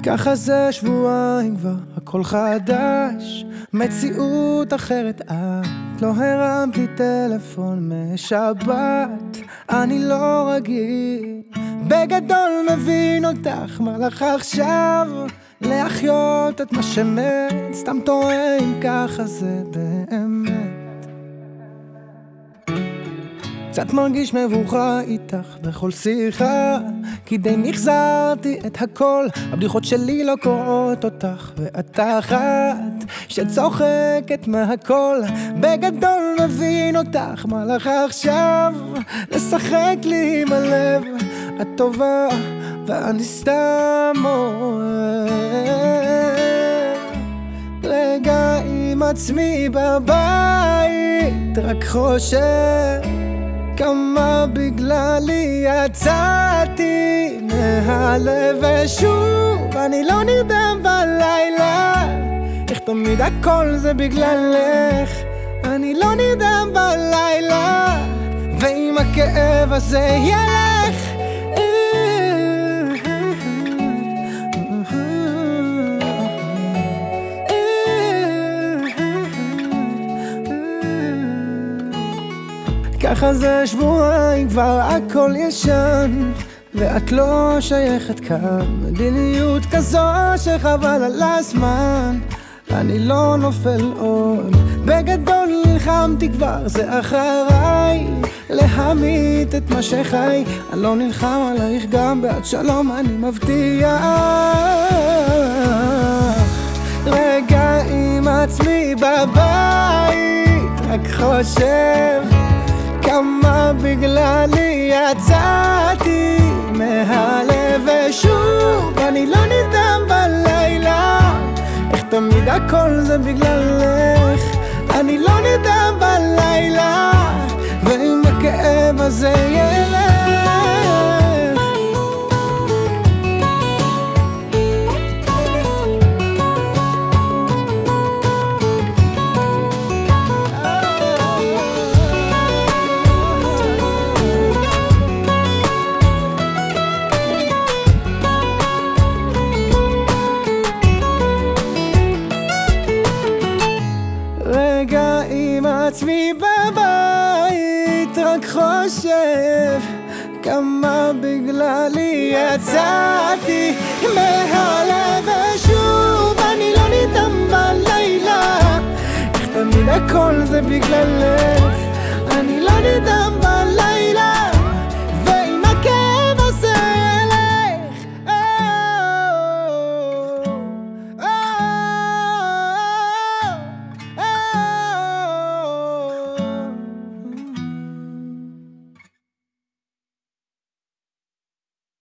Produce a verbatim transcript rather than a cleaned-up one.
ככה זה שבועיים כבר, הכל חדש, מציאות אחרת. את לא הרמת לי טלפון משבת, אני לא רגיל, בגדול מבין אותך, מה לך עכשיו להחיות את מה שמת? סתם טועה אם ככה זה באמת. קצת מרגיש מבוכה איתך בכל שיחה, כי די מחזרתי את הכל, הבדיחות שלי לא קוראות אותך, ואת אחת שצוחקת מהכל, בגדול מבין אותך, מה לך עכשיו לשחק לי עם הלב? את טובה ואני סתם אוהב, רגע עם עצמי בבית, רק חושב כמה בגללי יצאתי מהלב, ושוב אני לא נרדם בלילה, איך תמיד הכל זה בגללך, אני לא נרדם בלילה, ואם הכאב הזה ילך ככה זה שבועיים כבר, הכל ישן ואת לא שייכת כאן, מדיניות כזו שחבל על הזמן, אני לא נופל עוד, בגדול נלחמתי כבר, זה אחריי להמית את מה שחי, אני לא נלחם עלייך גם בעד שלום, אני מבטיח, רגע עם עצמי בבית, רק חושב כמה בגללי יצאתי מהלב, ושוב אני לא נרדם בלילה, איך תמיד הכל זה בגללך, אני לא נרדם בלילה, ואם הכאב הזה ילך עם עצמי בבית, רק חושב כמה בגללי יצאתי מהלב, ושוב אני לא נרדם בלילה, איך תמיד הכל זה בגללך,